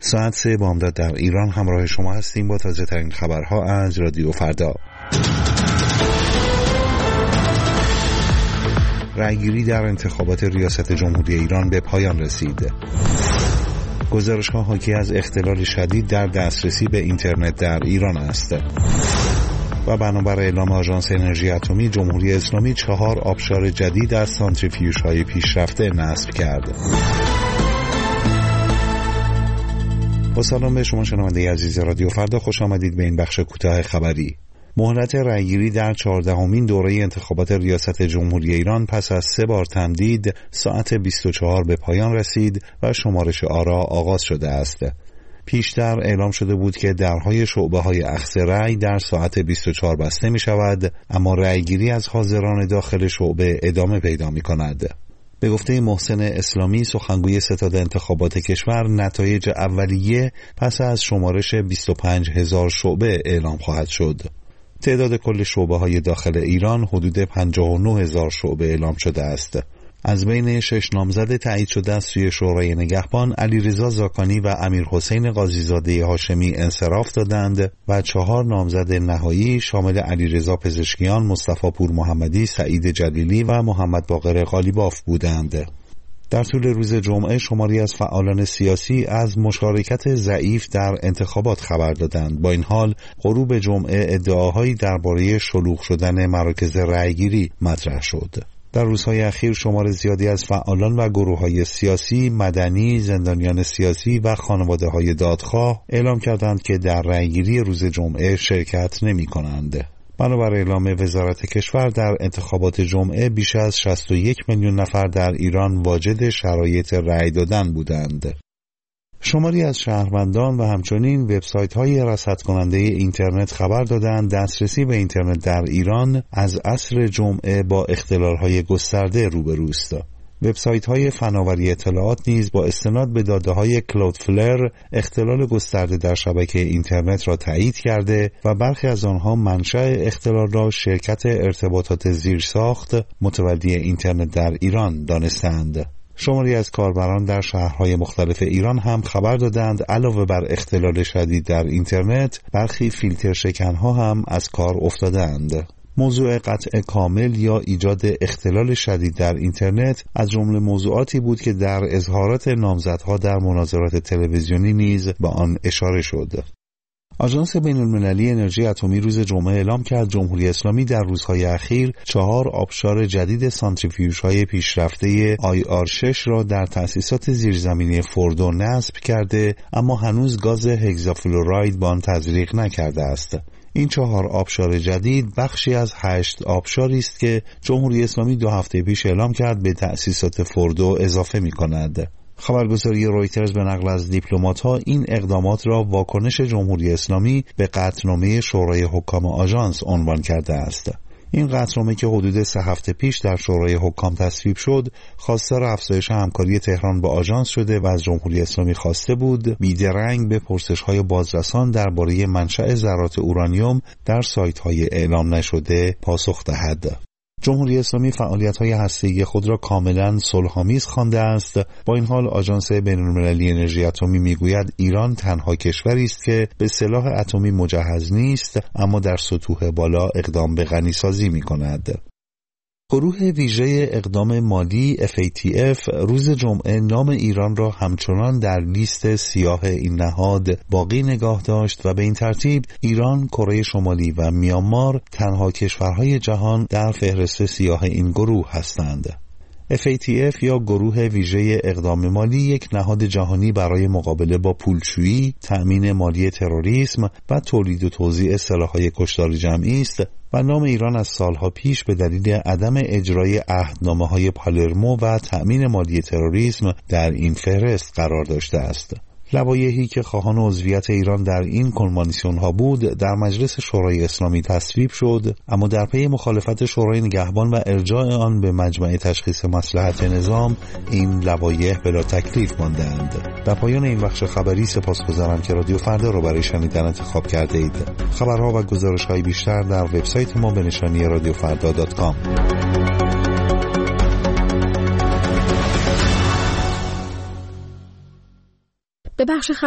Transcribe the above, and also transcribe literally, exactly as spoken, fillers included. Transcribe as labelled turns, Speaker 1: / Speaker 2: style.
Speaker 1: ساعت سه بامداد در ایران همراه شما هستیم با تازه ترین خبرها از رادیو فردا. رأیگیری در انتخابات ریاست جمهوری ایران به پایان رسید. گزارش‌ها حاکی از اختلال شدید در دسترسی به اینترنت در ایران است. و بنابر اعلام آژانس انرژی اتمی، جمهوری اسلامی چهار آبشار جدید از سانتریفیوژهای پیشرفته نصب کرد. با سلام به شما شنونده عزیز رادیو فردا، خوش آمدید به این بخش کوتاه خبری. مهلت رأیگیری در چهاردهمین دوره انتخابات ریاست جمهوری ایران پس از سه بار تمدید ساعت بیست و چهار به پایان رسید و شمارش آرا آغاز شده است. پیشتر اعلام شده بود که درهای شعبه‌های اخذ رأی در ساعت بیست و چهار بسته می شود، اما رأیگیری از حاضران داخل شعبه ادامه پیدا می کند. به گفته محسن اسلامی، سخنگوی ستاد انتخابات کشور، نتایج اولیه پس از شمارش بیست و پنج هزار شعبه اعلام خواهد شد. تعداد کل شعبه‌های داخل ایران حدود پنجاه و نه هزار شعبه اعلام شده است. از بین شش نامزد تایید شده از سوی شورای نگهبان، علیرضا زاکانی و امیرحسین قاضیزاده هاشمی انصراف دادند و چهار نامزد نهایی شامل علیرضا پزشکیان، مصطفی پور محمدی، سعید جلیلی و محمد باقر قالیباف بودند. در طول روز جمعه شماری از فعالان سیاسی از مشارکت ضعیف در انتخابات خبر دادند. با این حال غروب جمعه ادعاهایی درباره شلوغ شدن مراکز رأیگیری مطرح شد. در روزهای اخیر شمار زیادی از فعالان و گروه‌های سیاسی، مدنی، زندانیان سیاسی و خانواده‌های دادخواه اعلام کردند که در رأیگیری روز جمعه شرکت نمی‌کنند. بنابر اعلام وزارت کشور، در انتخابات جمعه بیش از شصت و یک میلیون نفر در ایران واجد شرایط رأی دادن بودند. شماری از شهروندان و همچنین وبسایت‌های رصدکننده اینترنت خبر دادند دسترسی به اینترنت در ایران از عصر جمعه با اختلال‌های گسترده روبروست. وبسایت‌های فناوری اطلاعات نیز با استناد به داده‌های کلودفلر اختلال گسترده در شبکه اینترنت را تایید کرده و برخی از آنها منشأ اختلال را شرکت ارتباطات زیرساخت متولی اینترنت در ایران دانستند. شماری از کاربران در شهرهای مختلف ایران هم خبر دادند علاوه بر اختلال شدید در اینترنت، برخی فیلتر شکنها هم از کار افتادند. موضوع قطع کامل یا ایجاد اختلال شدید در اینترنت از جمله موضوعاتی بود که در اظهارات نامزدها در مناظرات تلویزیونی نیز به آن اشاره شد. آژانس بین‌المللی انرژی اتمی روز جمعه اعلام کرد جمهوری اسلامی در روزهای اخیر چهار آبشار جدید سانتریفیوژهای پیشرفته آی آر شش را در تأسیسات زیرزمینی فوردو نصب کرده، اما هنوز گاز هگزافلوراید با آن تزریق نکرده است. این چهار آبشار جدید بخشی از هشت آبشاری است که جمهوری اسلامی دو هفته پیش اعلام کرد به تأسیسات فوردو اضافه می‌کند. خبرگزاری رویترز به نقل از دیپلمات‌ها این اقدامات را واکنش جمهوری اسلامی به قطعنامه شورای حکام آژانس عنوان کرده است. این قطعنامه که حدود سه هفته پیش در شورای حکام تصویب شد، خواستار افزایش همکاری تهران با آژانس شده و از جمهوری اسلامی خواسته بود بیدرنگ به پرسش‌های بازرسان درباره منشأ ذرات اورانیوم در سایت‌های اعلام نشده پاسخ دهد. جمهوری اسلامی فعالیت‌های هسته‌ای خود را کاملاً صلح‌آمیز خوانده است. با این حال آژانس بین‌المللی انرژی اتمی می‌گوید ایران تنها کشوری است که به سلاح اتمی مجهز نیست، اما در سطوح بالا اقدام به غنی‌سازی می‌کند. گروه ویژه اقدام مالی اف ای تی اف روز جمعه نام ایران را همچنان در لیست سیاه این نهاد باقی نگاه داشت و به این ترتیب ایران، کره شمالی و میانمار تنها کشورهای جهان در فهرست سیاه این گروه هستند. اف ای تی اف یا گروه ویژه اقدام مالی یک نهاد جهانی برای مقابله با پولشویی، تأمین مالی تروریسم و تولید و توزیع سلاح‌های کشتار جمعی است و نام ایران از سالها پیش به دلیل عدم اجرای عهدنامه‌های پالرمو و تأمین مالی تروریسم در این فهرست قرار داشته است. لوایحی که خواهان عضویت ایران در این کنوانسیون ها بود در مجلس شورای اسلامی تصویب شد، اما در پی مخالفت شورای نگهبان و ارجاع آن به مجمع تشخیص مصلحت نظام این لوایح بلا تکلیف ماندند. در پایان این بخش خبری سپاسگزارم که رادیو فردا رو برای شنیدن انتخاب کرده اید. خبرها و گزارش‌های بیشتر در وبسایت ما به نشانی رادیو فردا دات کام.
Speaker 2: به بخش